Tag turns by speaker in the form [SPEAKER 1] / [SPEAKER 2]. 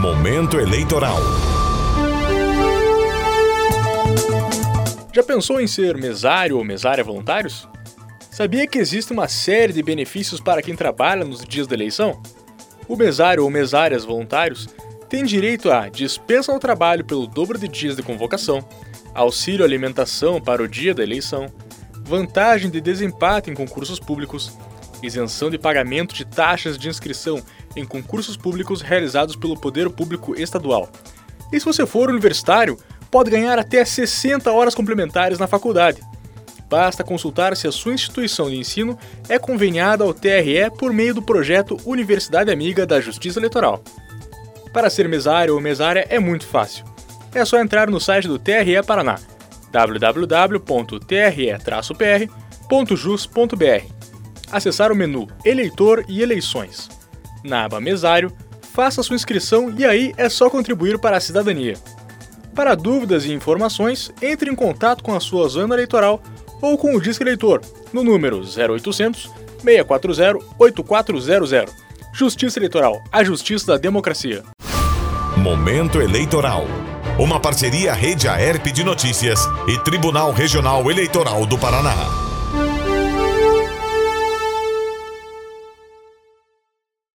[SPEAKER 1] Momento eleitoral.
[SPEAKER 2] Já pensou em ser mesário ou mesária voluntários? Sabia que existe uma série de benefícios para quem trabalha nos dias da eleição? O mesário ou mesárias voluntários tem direito a dispensa ao trabalho pelo dobro de dias de convocação, auxílio alimentação para o dia da eleição, vantagem de desempate em concursos públicos, isenção de pagamento de taxas de inscrição em concursos públicos realizados pelo Poder Público Estadual. E se você for universitário, pode ganhar até 60 horas complementares na faculdade. Basta consultar se a sua instituição de ensino é conveniada ao TRE por meio do projeto Universidade Amiga da Justiça Eleitoral. Para ser mesário ou mesária é muito fácil. É só entrar no site do TRE Paraná, www.tre-pr.jus.br, acessar o menu Eleitor e Eleições. Na aba Mesário, faça sua inscrição e aí é só contribuir para a cidadania. Para dúvidas e informações, entre em contato com a sua zona eleitoral ou com o Disque Eleitor, no número 0800 640 8400. Justiça Eleitoral, a justiça da democracia.
[SPEAKER 1] Momento eleitoral. Uma parceria Rede Aerp de Notícias e Tribunal Regional Eleitoral do Paraná.